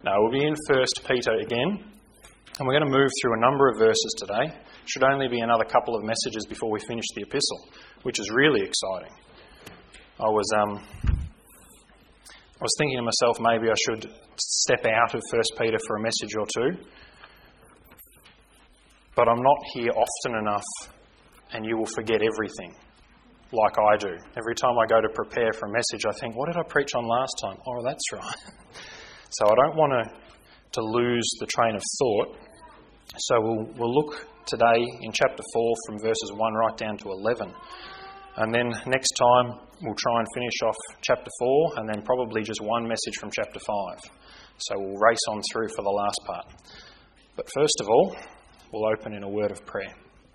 No, we'll be in 1 Peter again, and we're going to move through a number of verses today. Should only be another couple of messages before we finish the epistle, which is really exciting. I was thinking to myself, maybe I should step out of 1 Peter for a message or two, but I'm not here often enough, and you will forget everything, like I do. Every time I go to prepare for a message, I think, what did I preach on last time? Oh, that's right. So I don't want to lose the train of thought. So we'll look today in chapter 4 from verses 1 right down to 11. And then next time we'll try and finish off chapter 4 and then probably just one message from chapter 5. So we'll race on through for the last part. But first of all, we'll open in a word of prayer.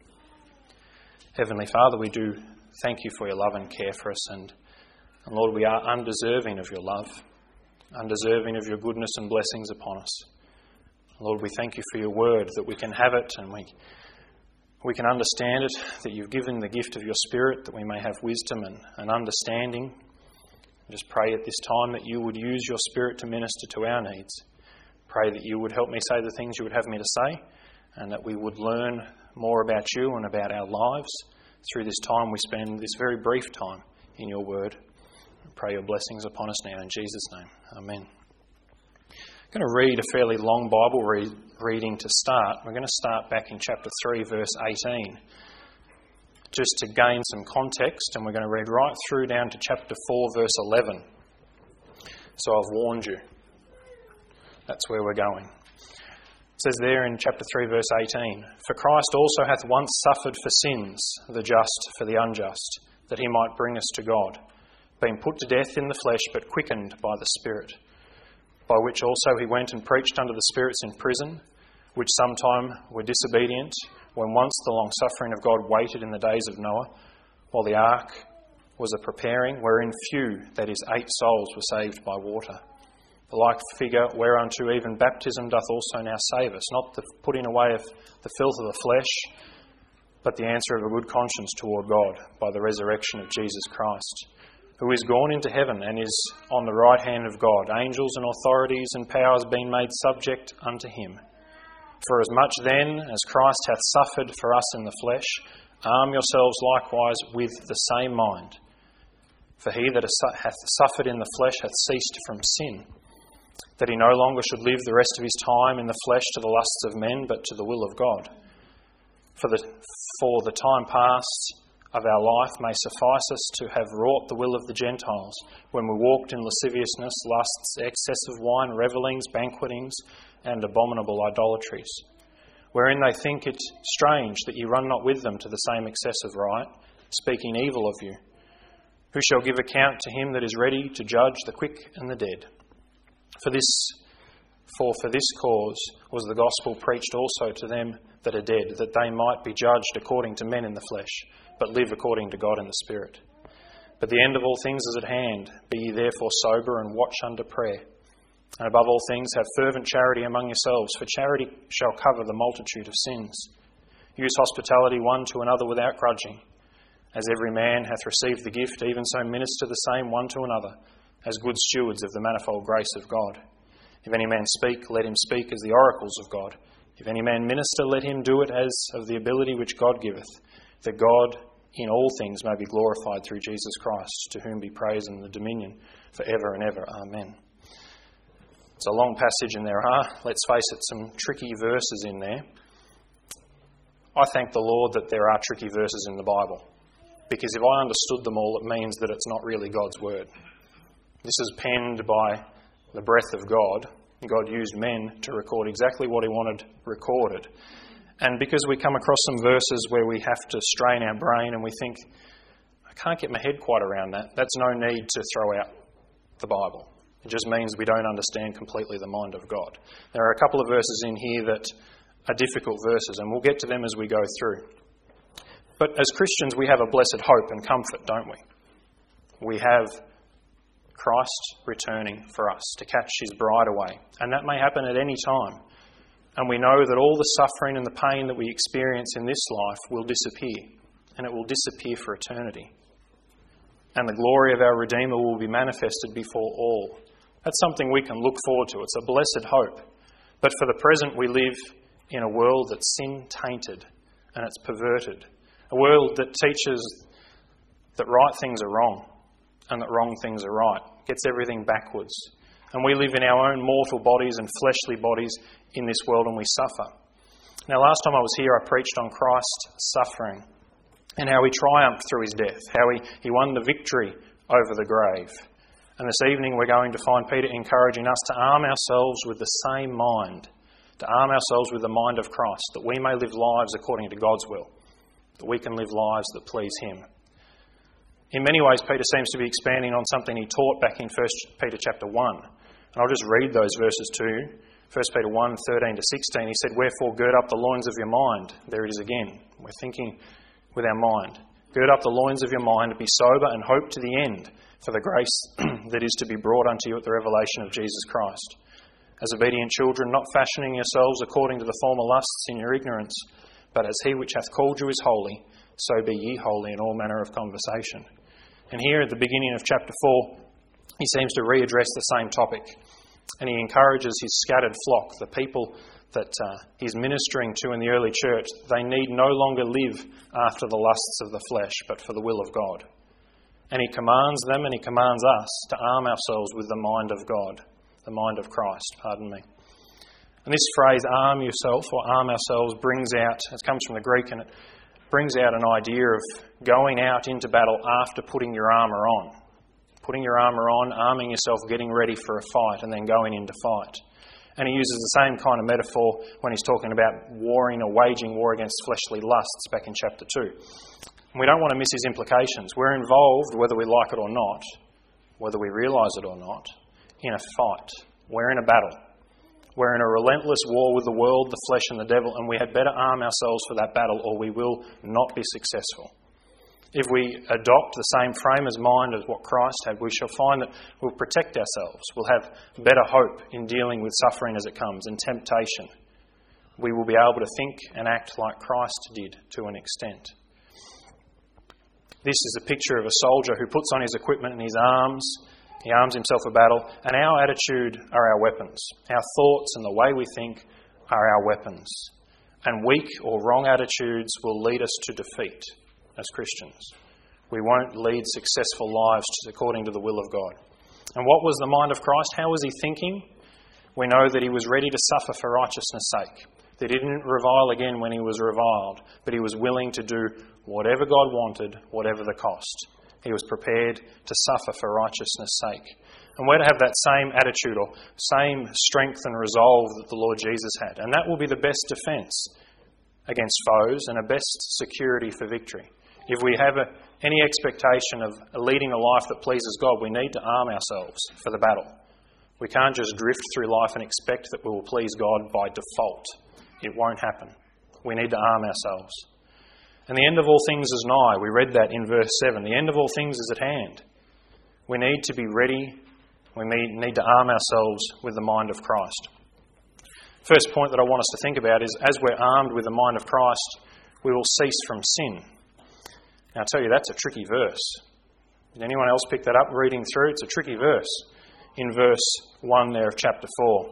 Heavenly Father, we do thank you for your love and care for us. And Lord, we are undeserving of your love, undeserving of your goodness and blessings upon us. Lord, we thank you for your word, that we can have it and we can understand it, that you've given the gift of your Spirit, that we may have wisdom and understanding. I just pray at this time that you would use your Spirit to minister to our needs. Pray that you would help me say the things you would have me to say, and that we would learn more about you and about our lives through this time we spend, this very brief time in your word. I pray your blessings upon us now in Jesus' name. Amen. I'm going to read a fairly long Bible reading to start. We're going to start back in chapter 3, verse 18, just to gain some context, and we're going to read right through down to chapter 4, verse 11. So I've warned you. That's where we're going. It says there in chapter 3, verse 18, "For Christ also hath once suffered for sins, the just for the unjust, that he might bring us to God, being put to death in the flesh, but quickened by the Spirit. By which also he went and preached unto the spirits in prison, which sometime were disobedient, when once the long suffering of God waited in the days of Noah, while the ark was a preparing, wherein few, that is 8 souls, were saved by water. The like figure whereunto even baptism doth also now save us, not the putting away of the filth of the flesh, but the answer of a good conscience toward God, by the resurrection of Jesus Christ, who is gone into heaven and is on the right hand of God, angels and authorities and powers being made subject unto him. For as much then as Christ hath suffered for us in the flesh, arm yourselves likewise with the same mind. For he that hath suffered in the flesh hath ceased from sin, that he no longer should live the rest of his time in the flesh to the lusts of men, but to the will of God. For the time past of our life may suffice us to have wrought the will of the Gentiles, when we walked in lasciviousness, lusts, excess of wine, revellings, banquetings, and abominable idolatries, wherein they think it strange that ye run not with them to the same excess of riot, speaking evil of you, who shall give account to him that is ready to judge the quick and the dead. For this cause was the gospel preached also to them that are dead, that they might be judged according to men in the flesh, but live according to God in the Spirit. But the end of all things is at hand. Be ye therefore sober and watch unto prayer. And above all things have fervent charity among yourselves, for charity shall cover the multitude of sins. Use hospitality one to another without grudging. As every man hath received the gift, even so minister the same one to another, as good stewards of the manifold grace of God. If any man speak, let him speak as the oracles of God. If any man minister, let him do it as of the ability which God giveth, that God in all things may be glorified through Jesus Christ, to whom be praise and the dominion for ever and ever. Amen." It's a long passage, and there are, let's face it, some tricky verses in there. I thank the Lord that there are tricky verses in the Bible, because if I understood them all, it means that it's not really God's word. This is penned by the breath of God. God used men to record exactly what he wanted recorded. And because we come across some verses where we have to strain our brain and we think, I can't get my head quite around that, that's no need to throw out the Bible. It just means we don't understand completely the mind of God. There are a couple of verses in here that are difficult verses, and we'll get to them as we go through. But as Christians, we have a blessed hope and comfort, don't we? We have Christ returning for us to catch his bride away. And that may happen at any time. And we know that all the suffering and the pain that we experience in this life will disappear. And it will disappear for eternity. And the glory of our Redeemer will be manifested before all That's something we can look forward to. It's a blessed hope. But for the present, we live in a world that's sin-tainted and it's perverted. A world that teaches that right things are wrong and that wrong things are right. Gets everything backwards. And we live in our own mortal bodies and fleshly bodies in this world, and we suffer. Now, last time I was here, I preached on Christ's suffering and how he triumphed through his death, how he won the victory over the grave. And this evening we're going to find Peter encouraging us to arm ourselves with the same mind, to arm ourselves with the mind of Christ, that we may live lives according to God's will, that we can live lives that please him. In many ways, Peter seems to be expanding on something he taught back in 1 Peter chapter 1. And I'll just read those verses to you. 1 Peter 1, 13 to 16, he said, "Wherefore gird up the loins of your mind." There it is again. We're thinking with our mind. "Gird up the loins of your mind, be sober, and hope to the end for the grace that is to be brought unto you at the revelation of Jesus Christ. As obedient children, not fashioning yourselves according to the former lusts in your ignorance, but as he which hath called you is holy, so be ye holy in all manner of conversation." And here at the beginning of chapter 4, he seems to readdress the same topic. And he encourages his scattered flock, the people that he's ministering to in the early church. They need no longer live after the lusts of the flesh, but for the will of God. And he commands them and he commands us to arm ourselves with the mind of God, the mind of Christ, pardon me. And this phrase, arm yourself or arm ourselves, brings out, it comes from the Greek, and it brings out an idea of going out into battle after putting your armour on. Putting your armour on, arming yourself, getting ready for a fight, and then going into fight. And he uses the same kind of metaphor when he's talking about warring or waging war against fleshly lusts back in chapter 2. And we don't want to miss his implications. We're involved, whether we like it or not, whether we realise it or not, in a fight. We're in a battle. We're in a relentless war with the world, the flesh and the devil, and we had better arm ourselves for that battle or we will not be successful. If we adopt the same frame of mind as what Christ had, we shall find that we'll protect ourselves. We'll have better hope in dealing with suffering as it comes and temptation. We will be able to think and act like Christ did to an extent. This is a picture of a soldier who puts on his equipment and his arms. He arms himself for battle, and our attitude are our weapons. Our thoughts and the way we think are our weapons. And weak or wrong attitudes will lead us to defeat as Christians. We won't lead successful lives according to the will of God. And what was the mind of Christ? How was he thinking? We know that he was ready to suffer for righteousness' sake. That he didn't revile again when he was reviled, but he was willing to do whatever God wanted, whatever the cost. He was prepared to suffer for righteousness' sake. And we're to have that same attitude or same strength and resolve that the Lord Jesus had. And that will be the best defence against foes and a best security for victory. If we have any expectation of leading a life that pleases God, we need to arm ourselves for the battle. We can't just drift through life and expect that we will please God by default. It won't happen. We need to arm ourselves. And the end of all things is nigh. We read that in verse 7. The end of all things is at hand. We need to be ready. We need to arm ourselves with the mind of Christ. First point that I want us to think about is, as we're armed with the mind of Christ, we will cease from sin. Now, I'll tell you, that's a tricky verse. Did anyone else pick that up reading through? It's a tricky verse. In verse 1 there of chapter 4.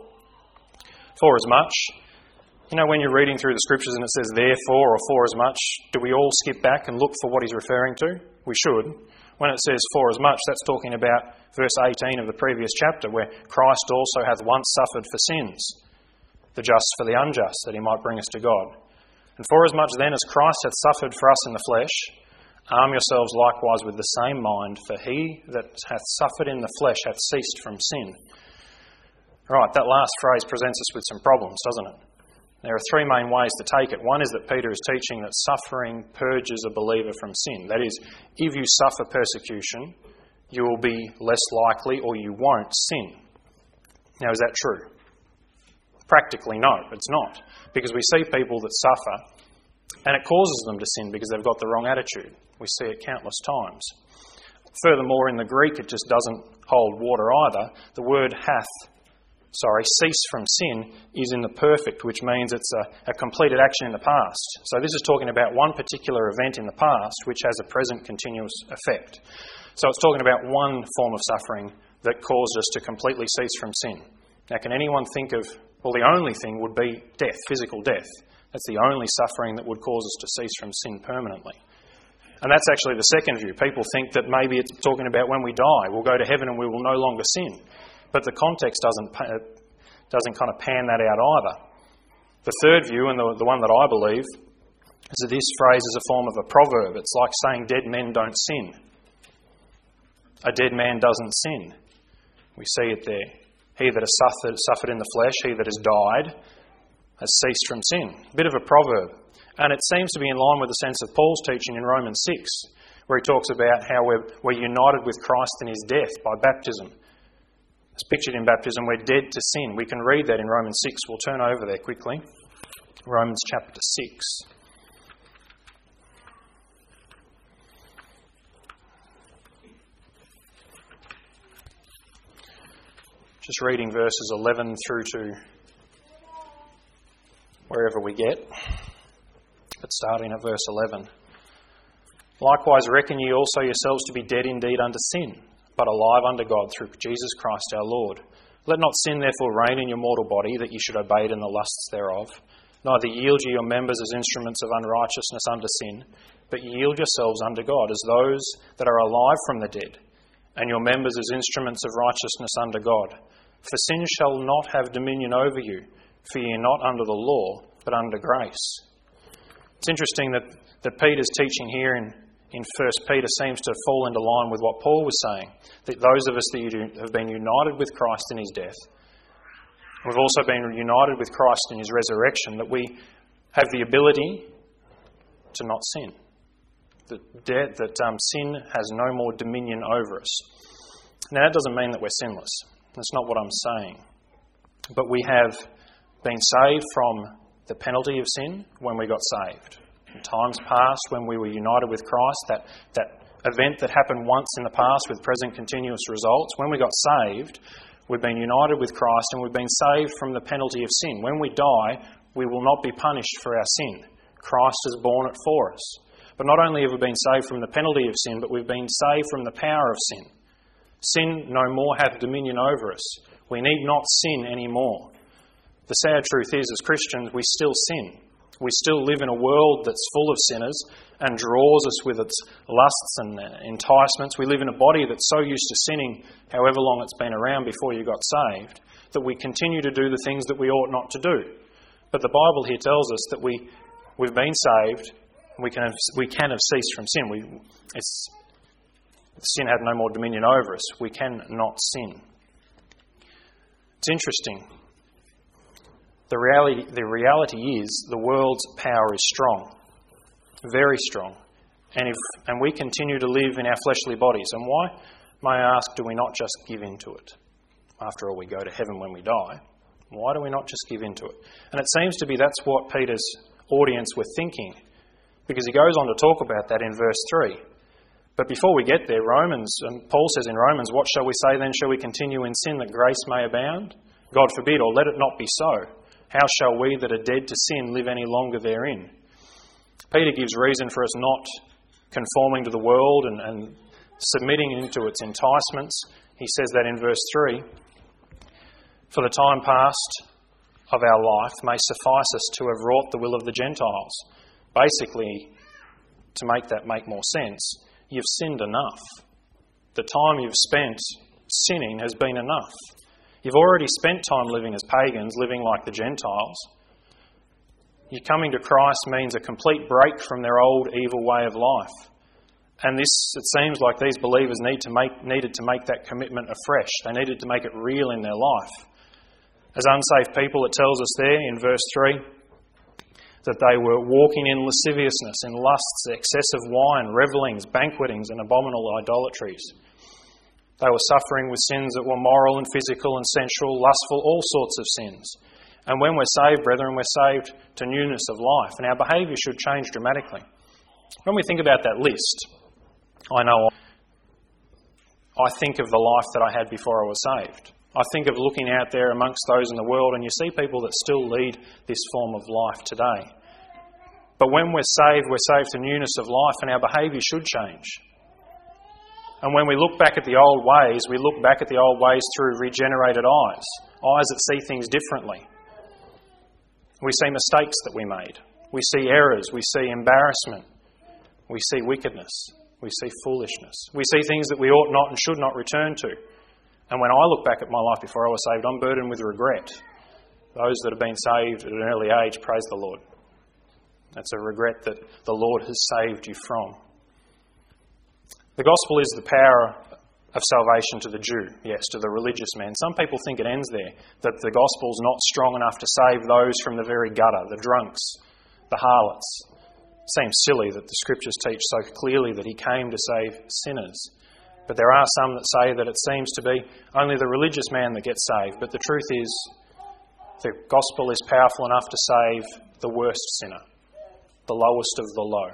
For as much, when you're reading through the scriptures and it says therefore or for as much, do we all skip back and look for what he's referring to? We should. When it says for as much, that's talking about verse 18 of the previous chapter, where Christ also hath once suffered for sins, the just for the unjust, that he might bring us to God. And for as much then as Christ hath suffered for us in the flesh, arm yourselves likewise with the same mind, for he that hath suffered in the flesh hath ceased from sin. Right, that last phrase presents us with some problems, doesn't it? There are three main ways to take it. One is that Peter is teaching that suffering purges a believer from sin. That is, if you suffer persecution, you will be less likely or you won't sin. Now, is that true? Practically, no, it's not. Because we see people that suffer and it causes them to sin because they've got the wrong attitude. We see it countless times. Furthermore, in the Greek, it just doesn't hold water either. The word cease from sin is in the perfect, which means it's a completed action in the past. So this is talking about one particular event in the past which has a present continuous effect. So it's talking about one form of suffering that caused us to completely cease from sin. Now, can anyone think of, well, the only thing would be death, physical death. That's the only suffering that would cause us to cease from sin permanently. And that's actually the second view. People think that maybe it's talking about when we die, we'll go to heaven and we will no longer sin. But the context doesn't kind of pan that out either. The third view, and the one that I believe, is that this phrase is a form of a proverb. It's like saying dead men don't sin. A dead man doesn't sin. We see it there. He that has suffered in the flesh, he that has died, has ceased from sin. A bit of a proverb. And it seems to be in line with the sense of Paul's teaching in Romans 6, where he talks about how we're united with Christ in his death by baptism. As pictured in baptism, we're dead to sin. We can read that in Romans 6. We'll turn over there quickly. Romans chapter 6. Just reading verses 11 through to wherever we get. But starting at verse 11. Likewise reckon ye also yourselves to be dead indeed unto sin, but alive unto God through Jesus Christ our Lord. Let not sin therefore reign in your mortal body, that ye should obey it in the lusts thereof. Neither yield ye your members as instruments of unrighteousness unto sin, but yield yourselves unto God as those that are alive from the dead, and your members as instruments of righteousness unto God. For sin shall not have dominion over you, for ye are not under the law, but under grace. It's interesting that Peter's teaching here in 1 Peter seems to fall into line with what Paul was saying, that those of us that have been united with Christ in his death, we've also been united with Christ in his resurrection, that we have the ability to not sin. That sin has no more dominion over us. Now, that doesn't mean that we're sinless. That's not what I'm saying. But we have been saved from the penalty of sin when we got saved. In times past, when we were united with Christ, that event that happened once in the past with present continuous results, when we got saved, we've been united with Christ and we've been saved from the penalty of sin. When we die, we will not be punished for our sin. Christ has borne it for us. But not only have we been saved from the penalty of sin, but we've been saved from the power of sin. Sin no more hath dominion over us. We need not sin anymore. The sad truth is, as Christians, we still sin. We still live in a world that's full of sinners and draws us with its lusts and enticements. We live in a body that's so used to sinning, however long it's been around before you got saved, that we continue to do the things that we ought not to do. But the Bible here tells us that we've been saved, we can have ceased from sin. Sin had no more dominion over us. We cannot sin. It's interesting. The reality is the world's power is strong, very strong. And we continue to live in our fleshly bodies. And why, may I ask, do we not just give in to it? After all, we go to heaven when we die. Why do we not just give in to it? And it seems to be that's what Peter's audience were thinking, because he goes on to talk about that in verse 3. But before we get there, Paul says in Romans, what shall we say then? Shall we continue in sin that grace may abound? God forbid, or let it not be so. How shall we that are dead to sin live any longer therein? Peter gives reason for us not conforming to the world and submitting into its enticements. He says that in verse 3. For the time past of our life may suffice us to have wrought the will of the Gentiles. Basically, to make that make more sense, you've sinned enough. The time you've spent sinning has been enough. You've already spent time living as pagans, living like the Gentiles. Your coming to Christ means a complete break from their old evil way of life. And this, it seems like these believers needed to make that commitment afresh. They needed to make it real in their life. As unsaved people, it tells us there in verse 3 that they were walking in lasciviousness, in lusts, excessive wine, revellings, banquetings, and abominable idolatries. They were suffering with sins that were moral and physical and sensual, lustful, all sorts of sins. And when we're saved, brethren, we're saved to newness of life, and our behaviour should change dramatically. When we think about that list, I think of the life that I had before I was saved. I think of looking out there amongst those in the world, and you see people that still lead this form of life today. But when we're saved to newness of life, and our behaviour should change. And when we look back at the old ways, we look back at the old ways through regenerated eyes that see things differently. We see mistakes that we made. We see errors. We see embarrassment. We see wickedness. We see foolishness. We see things that we ought not and should not return to. And when I look back at my life before I was saved, I'm burdened with regret. Those that have been saved at an early age, praise the Lord. That's a regret that the Lord has saved you from. The gospel is the power of salvation to the Jew, yes, to the religious man. Some people think it ends there, that the gospel's not strong enough to save those from the very gutter, the drunks, the harlots. It seems silly that the Scriptures teach so clearly that he came to save sinners. But there are some that say that it seems to be only the religious man that gets saved. But the truth is, the gospel is powerful enough to save the worst sinner, the lowest of the low.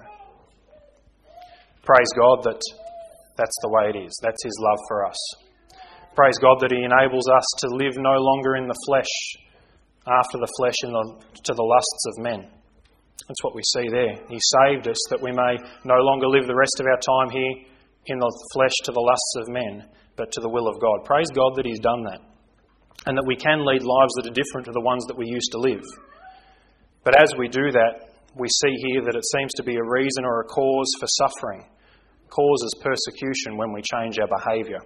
Praise God that that's the way it is. That's His love for us. Praise God that He enables us to live no longer in the flesh, after the flesh, to the lusts of men. That's what we see there. He saved us that we may no longer live the rest of our time here in the flesh to the lusts of men, but to the will of God. Praise God that He's done that, and that we can lead lives that are different to the ones that we used to live. But as we do that, we see here that it seems to be a reason or a cause for suffering, causes persecution when we change our behaviour.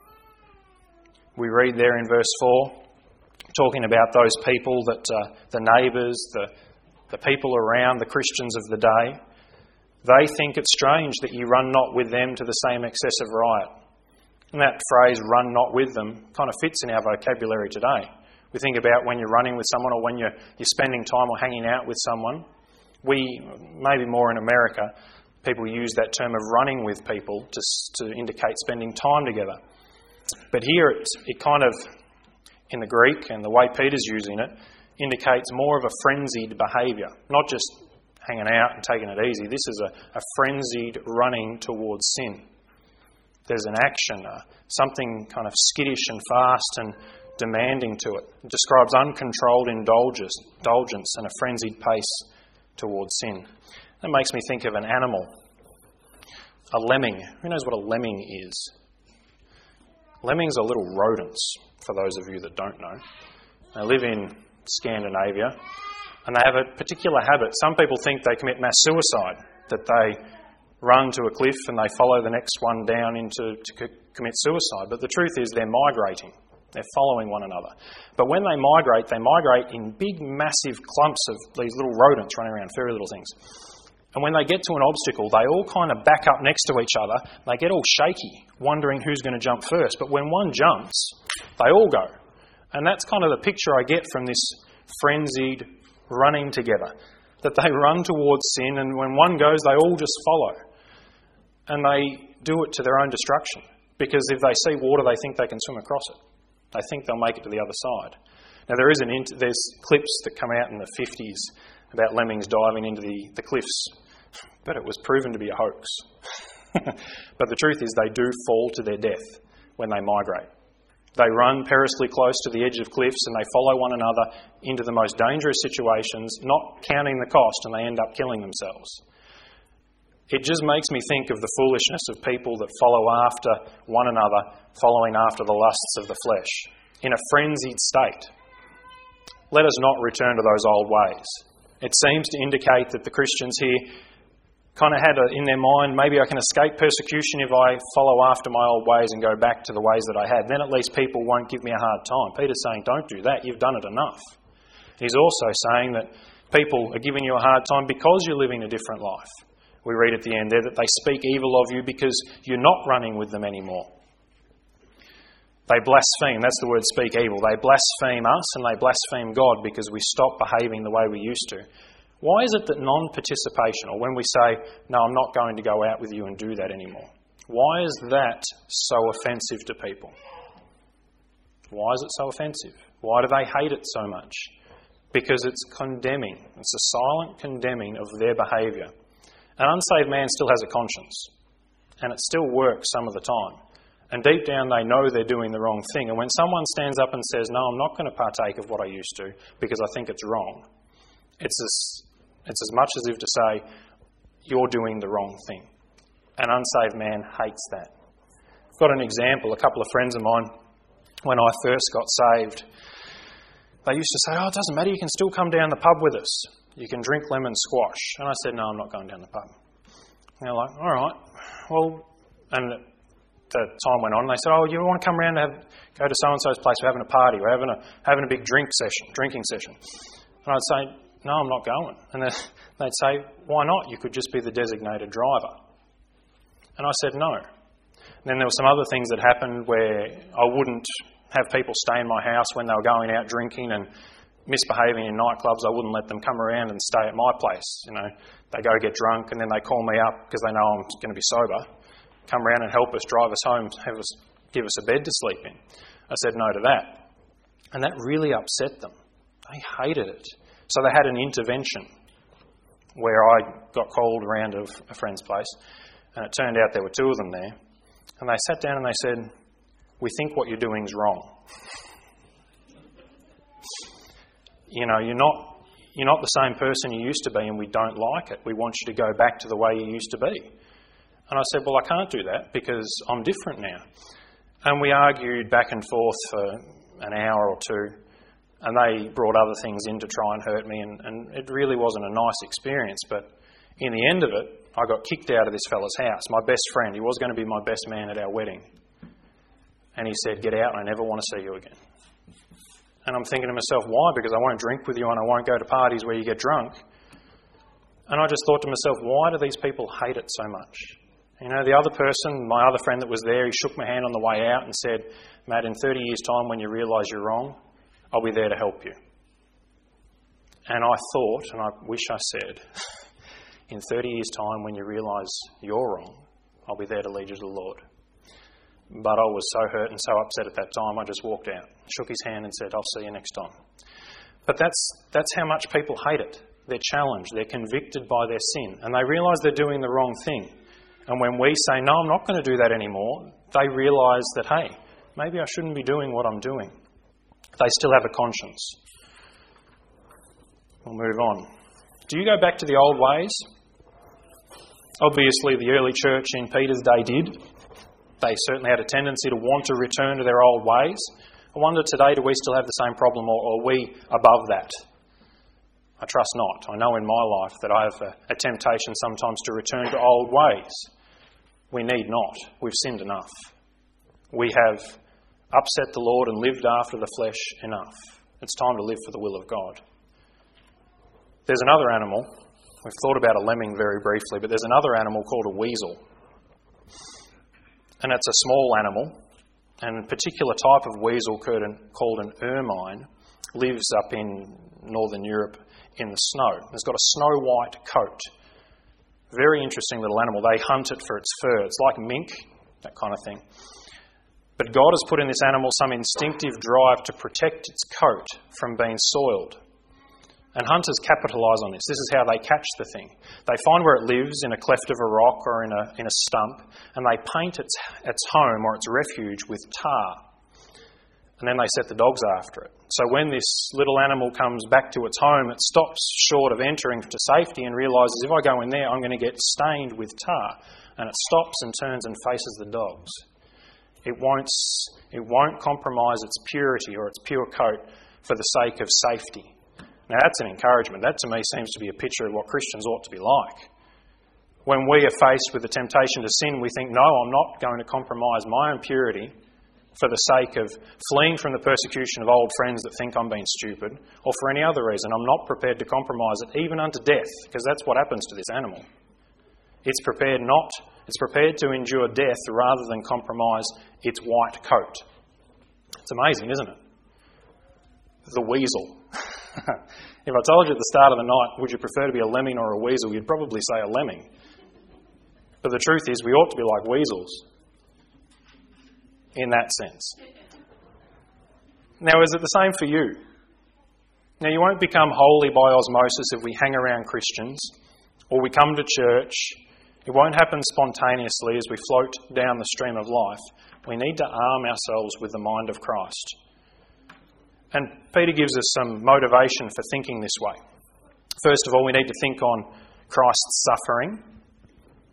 We read there in verse 4, talking about those people that the neighbours, the people around, the Christians of the day, they think it strange that you run not with them to the same excessive riot. And that phrase, run not with them, kind of fits in our vocabulary today. We think about when you're running with someone or when you're spending time or hanging out with someone. Maybe more in America, people use that term of running with people to indicate spending time together. But here it kind of, in the Greek and the way Peter's using it, indicates more of a frenzied behaviour, not just hanging out and taking it easy. This is a frenzied running towards sin. There's an action, something kind of skittish and fast and demanding to it. It describes uncontrolled indulgence and a frenzied pace towards sin. That makes me think of an animal, a lemming. Who knows what a lemming is? Lemmings are little rodents, for those of you that don't know. They live in Scandinavia, and they have a particular habit. Some people think they commit mass suicide, that they run to a cliff and they follow the next one down to commit suicide. But the truth is they're migrating. They're following one another. But when they migrate in big, massive clumps of these little rodents running around, furry little things. And when they get to an obstacle, they all kind of back up next to each other. They get all shaky, wondering who's going to jump first. But when one jumps, they all go. And that's kind of the picture I get from this frenzied running together. That they run towards sin, and when one goes, they all just follow. And they do it to their own destruction. Because if they see water, they think they can swim across it. They think they'll make it to the other side. Now, there's clips that come out in the 50s about lemmings diving into the cliffs. But it was proven to be a hoax. But the truth is they do fall to their death when they migrate. They run perilously close to the edge of cliffs and they follow one another into the most dangerous situations, not counting the cost, and they end up killing themselves. It just makes me think of the foolishness of people that follow after one another, following after the lusts of the flesh, in a frenzied state. Let us not return to those old ways. It seems to indicate that the Christians here kind of had in their mind, maybe I can escape persecution if I follow after my old ways and go back to the ways that I had. Then at least people won't give me a hard time. Peter's saying, don't do that. You've done it enough. He's also saying that people are giving you a hard time because you're living a different life. We read at the end there that they speak evil of you because you're not running with them anymore. They blaspheme. That's the word speak evil. They blaspheme us and they blaspheme God because we stop behaving the way we used to. Why is it that non-participation, or when we say, no, I'm not going to go out with you and do that anymore, why is that so offensive to people? Why is it so offensive? Why do they hate it so much? Because it's condemning. It's a silent condemning of their behaviour. An unsaved man still has a conscience, and it still works some of the time. And deep down they know they're doing the wrong thing. And when someone stands up and says, no, I'm not going to partake of what I used to because I think it's wrong, it's as much as if to say, you're doing the wrong thing. An unsaved man hates that. got an example. A couple of friends of mine, when I first got saved, they used to say, "Oh, it doesn't matter, you can still come down the pub with us. You can drink lemon squash." And I said, "No, I'm not going down the pub." And they're like, "All right." Well, and the time went on, and they said, "Oh, you want to come around and go to so-and-so's place, we're having a party, we're having a big drinking session. And I'd say, "No, I'm not going." And they'd say, "Why not? You could just be the designated driver." And I said, "No." And then there were some other things that happened where I wouldn't have people stay in my house when they were going out drinking and misbehaving in nightclubs. I wouldn't let them come around and stay at my place. You know, they go get drunk and then they call me up because they know I'm going to be sober, come around and help us, drive us home, give us a bed to sleep in. I said no to that. And that really upset them. They hated it. So they had an intervention where I got called around to a friend's place, and it turned out there were two of them there. And they sat down and they said, "We think what you're doing is wrong. You know, you're not the same person you used to be, and we don't like it. We want you to go back to the way you used to be." And I said, "Well, I can't do that because I'm different now." And we argued back and forth for an hour or two, and they brought other things in to try and hurt me, and it really wasn't a nice experience. But in the end of it, I got kicked out of this fella's house. My best friend, he was going to be my best man at our wedding. And he said, "Get out, I never want to see you again." And I'm thinking to myself, why? Because I won't drink with you and I won't go to parties where you get drunk. And I just thought to myself, why do these people hate it so much? You know, the other person, my other friend that was there, he shook my hand on the way out and said, "Matt, in 30 years' time when you realise you're wrong, I'll be there to help you." And I thought, and I wish I said, in 30 years' time when you realise you're wrong, I'll be there to lead you to the Lord. But I was so hurt and so upset at that time, I just walked out, shook his hand and said, "I'll see you next time." But that's how much people hate it. They're challenged, they're convicted by their sin, and they realise they're doing the wrong thing. And when we say, "No, I'm not going to do that anymore," they realise that, hey, maybe I shouldn't be doing what I'm doing. They still have a conscience. We'll move on. Do you go back to the old ways? Obviously, the early church in Peter's day did. They certainly had a tendency to want to return to their old ways. I wonder today, do we still have the same problem, or are we above that? I trust not. I know in my life that I have a temptation sometimes to return to old ways. We need not. We've sinned enough. We have upset the Lord and lived after the flesh enough. It's time to live for the will of God. There's another animal. We've thought about a lemming very briefly, but there's another animal called a weasel. And it's a small animal, and a particular type of weasel called an ermine lives up in northern Europe in the snow. It's got a snow-white coat. Very interesting little animal. They hunt it for its fur. It's like mink, that kind of thing. But God has put in this animal some instinctive drive to protect its coat from being soiled. And hunters capitalise on this. This is how they catch the thing. They find where it lives in a cleft of a rock or in a stump, and they paint its home or its refuge with tar. And then they set the dogs after it. So when this little animal comes back to its home, it stops short of entering to safety and realises, if I go in there, I'm going to get stained with tar. And it stops and turns and faces the dogs. It won't compromise its purity or its pure coat for the sake of safety. Now that's an encouragement. That to me seems to be a picture of what Christians ought to be like. When we are faced with the temptation to sin, we think, no, I'm not going to compromise my own purity for the sake of fleeing from the persecution of old friends that think I'm being stupid, or for any other reason. I'm not prepared to compromise it, even unto death, because that's what happens to this animal. It's prepared to endure death rather than compromise its white coat. It's amazing, isn't it? The weasel. If I told you at the start of the night, would you prefer to be a lemming or a weasel, you'd probably say a lemming. But the truth is, we ought to be like weasels in that sense. Now, is it the same for you? Now, you won't become holy by osmosis if we hang around Christians or we come to church. It won't happen spontaneously as we float down the stream of life. We need to arm ourselves with the mind of Christ. And Peter gives us some motivation for thinking this way. First of all, we need to think on Christ's suffering.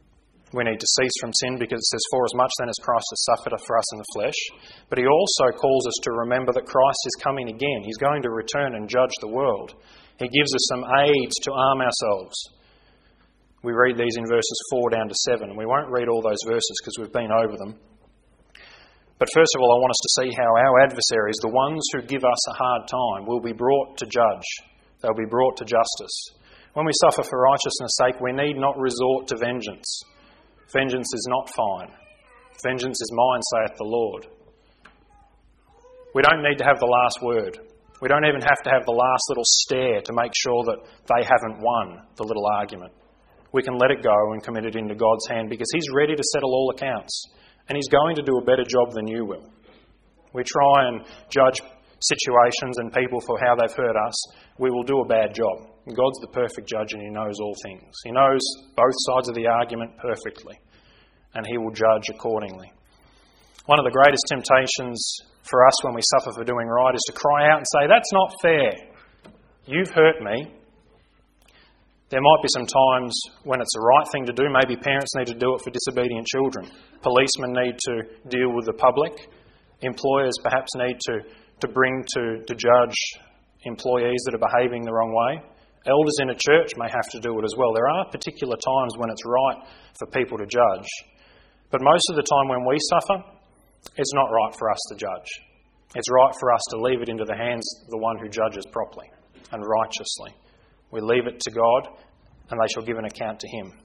We need to cease from sin because it says, for as much then as Christ has suffered for us in the flesh. But he also calls us to remember that Christ is coming again. He's going to return and judge the world. He gives us some aids to arm ourselves. We read these in verses 4 down to 7. And we won't read all those verses because we've been over them. But first of all, I want us to see how our adversaries, the ones who give us a hard time, will be brought to judge. They'll be brought to justice. When we suffer for righteousness' sake, we need not resort to vengeance. Vengeance is not fine. Vengeance is mine, saith the Lord. We don't need to have the last word. We don't even have to have the last little stare to make sure that they haven't won the little argument. We can let it go and commit it into God's hand because He's ready to settle all accounts. And He's going to do a better job than you will. We try and judge situations and people for how they've hurt us. We will do a bad job. God's the perfect judge and He knows all things. He knows both sides of the argument perfectly. And He will judge accordingly. One of the greatest temptations for us when we suffer for doing right is to cry out and say, that's not fair. You've hurt me. There might be some times when it's the right thing to do. Maybe parents need to do it for disobedient children. Policemen need to deal with the public. Employers perhaps need to bring to judge employees that are behaving the wrong way. Elders in a church may have to do it as well. There are particular times when it's right for people to judge. But most of the time when we suffer, it's not right for us to judge. It's right for us to leave it into the hands of the one who judges properly and righteously. We leave it to God, and they shall give an account to Him.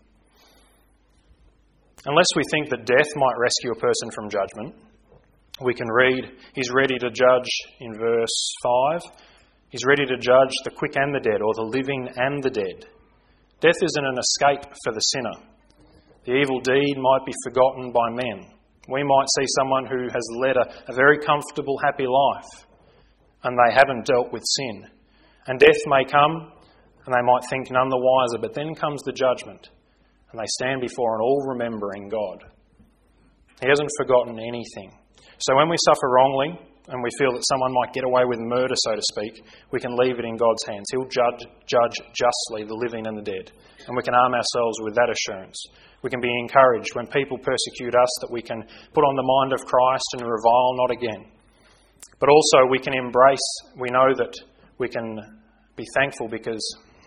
Unless we think that death might rescue a person from judgment, we can read, He's ready to judge in verse 5. He's ready to judge the quick and the dead, or the living and the dead. Death isn't an escape for the sinner. The evil deed might be forgotten by men. We might see someone who has led a very comfortable, happy life, and they haven't dealt with sin. And death may come, and they might think none the wiser, but then comes the judgment, and they stand before an all-remembering God. He hasn't forgotten anything. So when we suffer wrongly, and we feel that someone might get away with murder, so to speak, we can leave it in God's hands. He'll judge justly the living and the dead. And we can arm ourselves with that assurance. We can be encouraged when people persecute us that we can put on the mind of Christ and revile not again. But also we can embrace, we know that we can be thankful because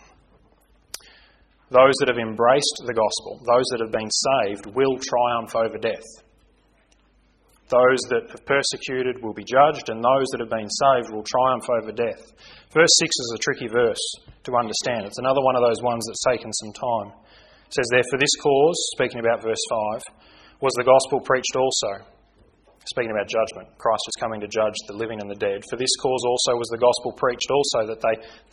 those that have embraced the gospel, those that have been saved, will triumph over death. Those that have persecuted will be judged, and those that have been saved will triumph over death. Verse 6 is a tricky verse to understand. It's another one of those ones that's taken some time. It says there, for this cause, speaking about verse 5, was the gospel preached also. Speaking about judgment, Christ is coming to judge the living and the dead. For this cause also was the gospel preached also, that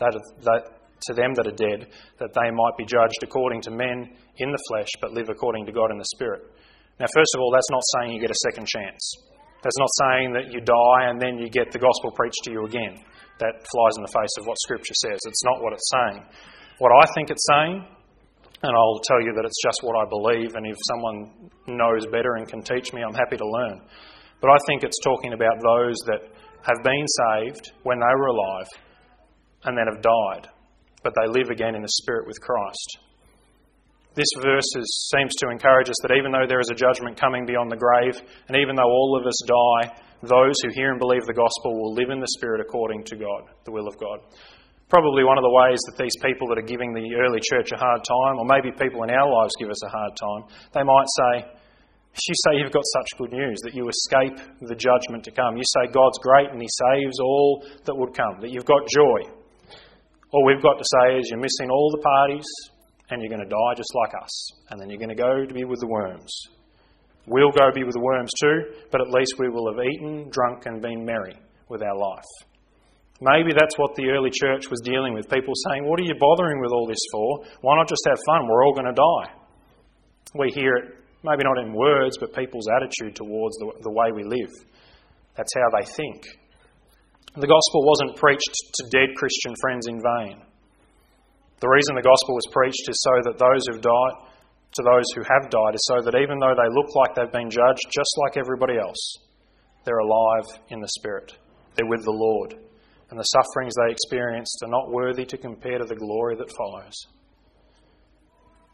to them that are dead, that they might be judged according to men in the flesh, but live according to God in the Spirit. Now, first of all, that's not saying you get a second chance. That's not saying that you die and then you get the gospel preached to you again. That flies in the face of what Scripture says. It's not what it's saying. What I think it's saying, and I'll tell you that it's just what I believe, and if someone knows better and can teach me, I'm happy to learn. But I think it's talking about those that have been saved when they were alive and then have died, but they live again in the Spirit with Christ. This verse seems to encourage us that even though there is a judgment coming beyond the grave, and even though all of us die, those who hear and believe the gospel will live in the Spirit according to God, the will of God. Probably one of the ways that these people that are giving the early church a hard time, or maybe people in our lives give us a hard time, they might say, you say you've got such good news, that you escape the judgment to come. You say God's great and He saves all that would come, that you've got joy. All we've got to say is you're missing all the parties, and you're going to die just like us. And then you're going to go to be with the worms. We'll go be with the worms too, but at least we will have eaten, drunk and been merry with our life. Maybe that's what the early church was dealing with. People saying, what are you bothering with all this for? Why not just have fun? We're all going to die. We hear it, maybe not in words, but people's attitude towards the way we live. That's how they think. The gospel wasn't preached to dead Christian friends in vain. The reason the gospel was preached is so that those who've died, to those who have died, is so that even though they look like they've been judged just like everybody else, they're alive in the Spirit. They're with the Lord. And the sufferings they experienced are not worthy to compare to the glory that follows.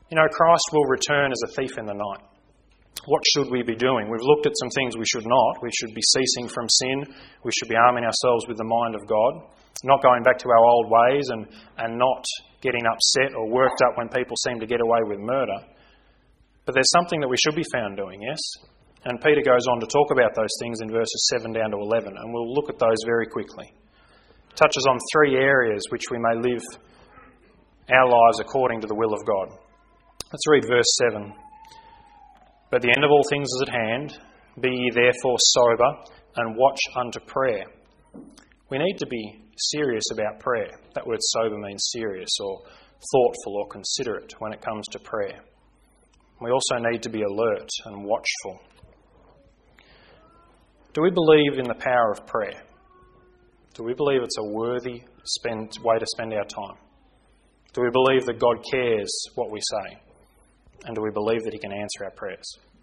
Christ will return as a thief in the night. What should we be doing? We've looked at some things we should not. We should be ceasing from sin. We should be arming ourselves with the mind of God, not going back to our old ways and not getting upset or worked up when people seem to get away with murder. But there's something that we should be found doing, yes? And Peter goes on to talk about those things in verses 7 down to 11, and we'll look at those very quickly. It touches on 3 areas which we may live our lives according to the will of God. Let's read verse 7. But the end of all things is at hand. Be ye therefore sober, and watch unto prayer. We need to be serious about prayer. That word sober means serious or thoughtful or considerate when it comes to prayer. We also need to be alert and watchful. Do we believe in the power of prayer? Do we believe it's a worthy way to spend our time? Do we believe that God cares what we say? And do we believe that He can answer our prayers?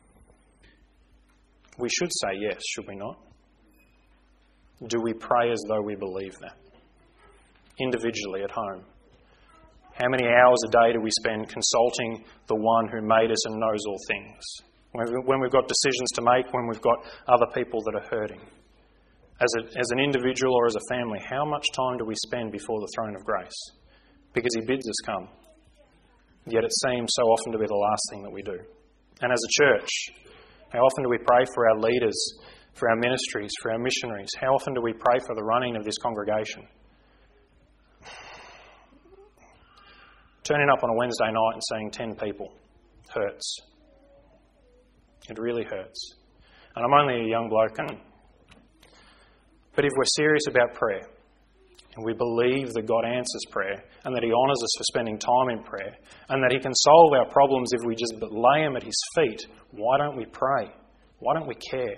We should say yes, should we not? Do we pray as though we believe that? Individually at home. How many hours a day do we spend consulting the one who made us and knows all things? When we've got decisions to make, when we've got other people that are hurting. As an individual or as a family, how much time do we spend before the throne of grace? Because He bids us come. Yet it seems so often to be the last thing that we do. And as a church, how often do we pray for our leaders, for our ministries, for our missionaries? How often do we pray for the running of this congregation? Turning up on a Wednesday night and seeing 10 people hurts. It really hurts. And I'm only a young bloke. But if we're serious about prayer, and we believe that God answers prayer, and that He honours us for spending time in prayer, and that He can solve our problems if we just lay them at His feet, why don't we pray? Why don't we care?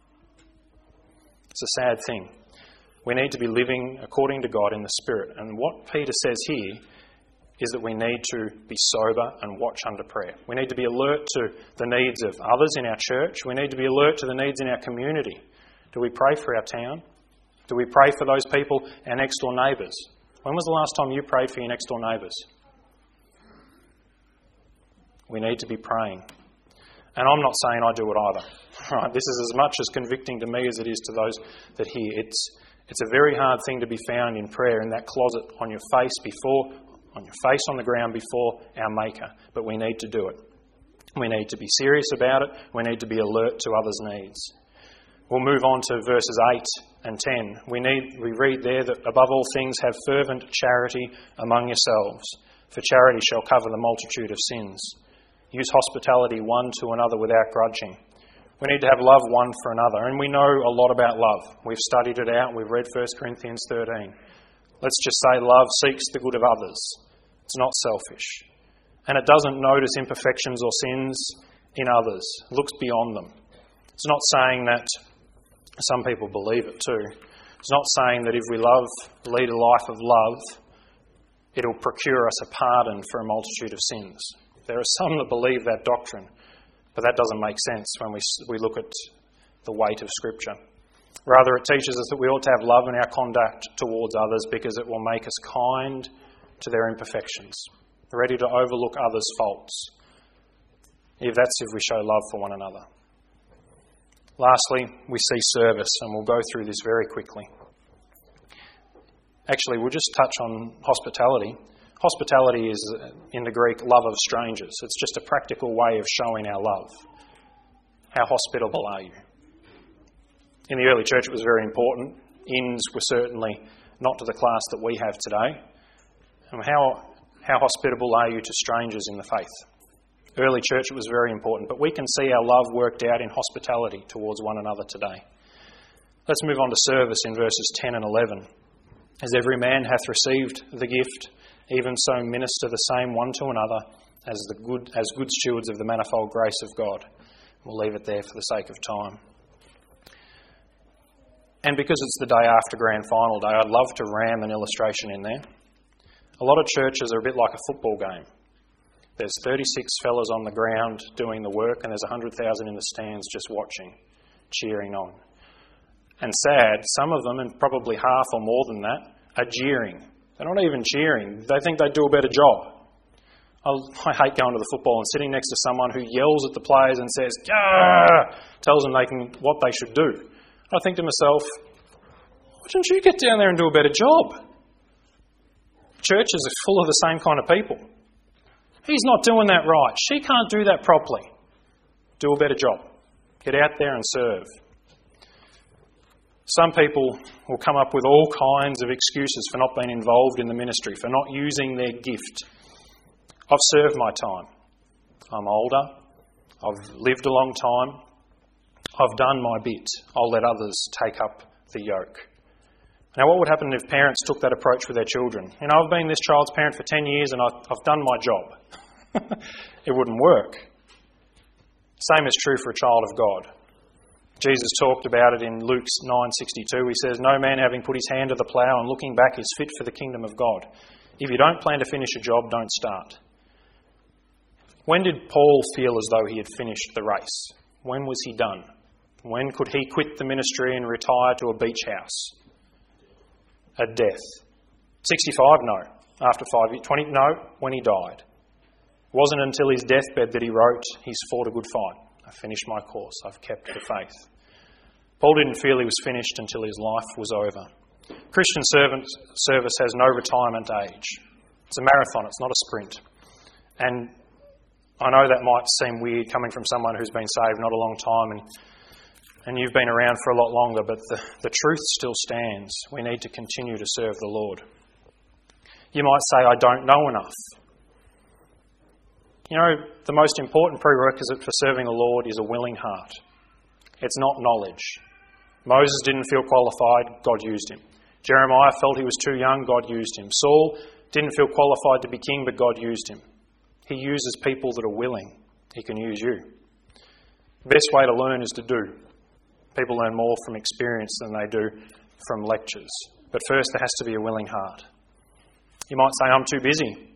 It's a sad thing. We need to be living according to God in the Spirit. And what Peter says here is that we need to be sober and watch under prayer. We need to be alert to the needs of others in our church. We need to be alert to the needs in our community. Do we pray for our town? Do we pray for those people, our next door neighbours? When was the last time you prayed for your next door neighbours? We need to be praying. And I'm not saying I do it either. Right? This is as much as convicting to me as it is to those that hear. It's a very hard thing to be found in prayer in that closet on your face on the ground before our Maker. But we need to do it. We need to be serious about it. We need to be alert to others' needs. We'll move on to verses 8 and 10. We read there that above all things have fervent charity among yourselves, for charity shall cover the multitude of sins. Use hospitality one to another without grudging. We need to have love one for another, and we know a lot about love. We've studied it out. We've read 1 Corinthians 13. Let's just say love seeks the good of others. It's not selfish. And it doesn't notice imperfections or sins in others. It looks beyond them. It's not saying that, some people believe it too, it's not saying that if we lead a life of love, it'll procure us a pardon for a multitude of sins. There are some that believe that doctrine, but that doesn't make sense when we look at the weight of Scripture. Rather, it teaches us that we ought to have love in our conduct towards others because it will make us kind to their imperfections, ready to overlook others' faults, if we show love for one another. Lastly, we see service, and we'll go through this very quickly. Actually, we'll just touch on hospitality. Hospitality is, in the Greek, love of strangers. It's just a practical way of showing our love. How hospitable are you? In the early church, it was very important. Inns were certainly not to the class that we have today. And how hospitable are you to strangers in the faith? Early church, it was very important. But we can see our love worked out in hospitality towards one another today. Let's move on to service in verses 10 and 11. As every man hath received the gift, even so minister the same one to another as good stewards of the manifold grace of God. We'll leave it there for the sake of time. And because it's the day after Grand Final Day, I'd love to ram an illustration in there. A lot of churches are a bit like a football game. There's 36 fellas on the ground doing the work, and there's 100,000 in the stands just watching, cheering on. And sad, some of them, and probably half or more than that, are jeering. They're not even cheering. They think they do a better job. I hate going to the football and sitting next to someone who yells at the players and says, "Gah!" tells them what they should do. I think to myself, why don't you get down there and do a better job? Churches are full of the same kind of people. He's not doing that right. She can't do that properly. Do a better job. Get out there and serve. Some people will come up with all kinds of excuses for not being involved in the ministry, for not using their gift. I've served my time. I'm older. I've lived a long time. I've done my bit. I'll let others take up the yoke. Now, what would happen if parents took that approach with their children? I've been this child's parent for 10 years and I've done my job. It wouldn't work. Same is true for a child of God. Jesus talked about it in Luke 9:62. He says, "No man having put his hand to the plough and looking back is fit for the kingdom of God." If you don't plan to finish a job, don't start. When did Paul feel as though he had finished the race? When was he done? When could he quit the ministry and retire to a beach house? At death. 65? No. After 5 years? 20? No. When he died. It wasn't until his deathbed that he wrote, "He's fought a good fight. I've finished my course. I've kept the faith." Paul didn't feel he was finished until his life was over. Christian service has no retirement age. It's a marathon. It's not a sprint. And I know that might seem weird coming from someone who's been saved not a long time and you've been around for a lot longer, but the truth still stands. We need to continue to serve the Lord. You might say, "I don't know enough." The most important prerequisite for serving the Lord is a willing heart. It's not knowledge. Moses didn't feel qualified, God used him. Jeremiah felt he was too young, God used him. Saul didn't feel qualified to be king, but God used him. He uses people that are willing. He can use you. The best way to learn is to do. People learn more from experience than they do from lectures. But first there has to be a willing heart. You might say, "I'm too busy."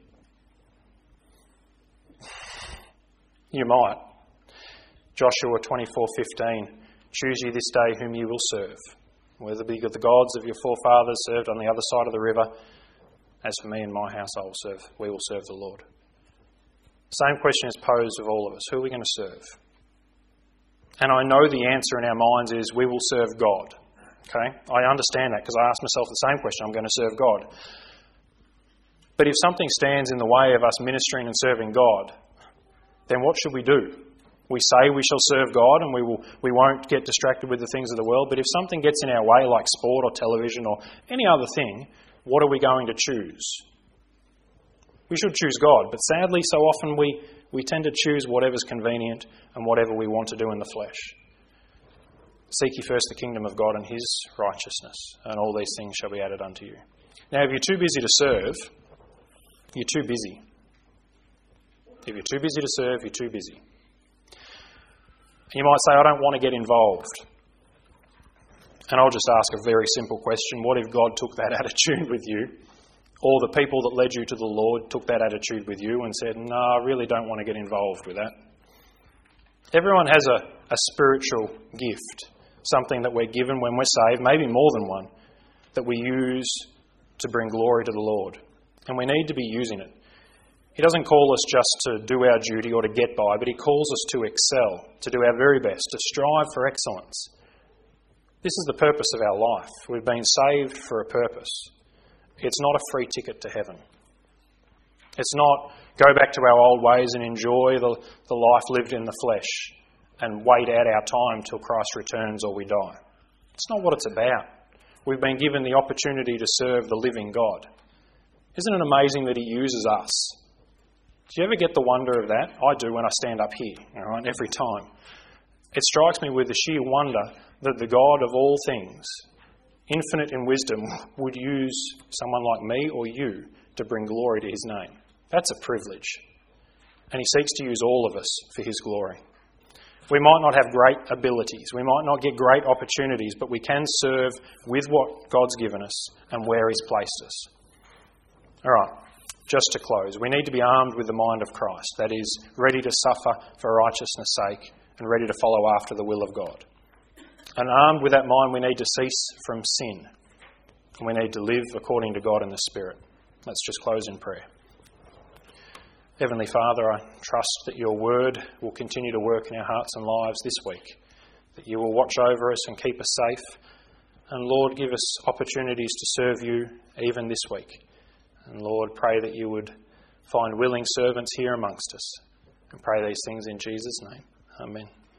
You might. Joshua 24:15, "Choose you this day whom you will serve, whether be the gods of your forefathers served on the other side of the river. As for me and my house, we will serve the Lord." Same question is posed of all of us. Who are we going to serve? And I know the answer in our minds is we will serve God. Okay? I understand that because I ask myself the same question. I'm going to serve God. But if something stands in the way of us ministering and serving God, then what should we do? We say we shall serve God and we won't get distracted with the things of the world, but if something gets in our way like sport or television or any other thing, what are we going to choose? We should choose God, but sadly so often we tend to choose whatever's convenient and whatever we want to do in the flesh. Seek ye first the kingdom of God and his righteousness, and all these things shall be added unto you. Now, if you're too busy to serve, you're too busy. If you're too busy to serve, you're too busy. You might say, "I don't want to get involved." And I'll just ask a very simple question. What if God took that attitude with you? Or the people that led you to the Lord took that attitude with you and said, "No, I really don't want to get involved with that." Everyone has a spiritual gift, something that we're given when we're saved, maybe more than one, that we use to bring glory to the Lord. And we need to be using it. He doesn't call us just to do our duty or to get by, but he calls us to excel, to do our very best, to strive for excellence. This is the purpose of our life. We've been saved for a purpose. It's not a free ticket to heaven. It's not go back to our old ways and enjoy the life lived in the flesh and wait out our time till Christ returns or we die. It's not what it's about. We've been given the opportunity to serve the living God. Isn't it amazing that he uses us? Do you ever get the wonder of that? I do when I stand up here, every time. It strikes me with the sheer wonder that the God of all things, infinite in wisdom, would use someone like me or you to bring glory to his name. That's a privilege. And he seeks to use all of us for his glory. We might not have great abilities, we might not get great opportunities, but we can serve with what God's given us and where he's placed us. All right. Just to close, we need to be armed with the mind of Christ, that is, ready to suffer for righteousness' sake and ready to follow after the will of God. And armed with that mind, we need to cease from sin. And we need to live according to God in the Spirit. Let's just close in prayer. Heavenly Father, I trust that your word will continue to work in our hearts and lives this week, that you will watch over us and keep us safe. And Lord, give us opportunities to serve you even this week. And Lord, pray that you would find willing servants here amongst us. And pray these things in Jesus' name. Amen.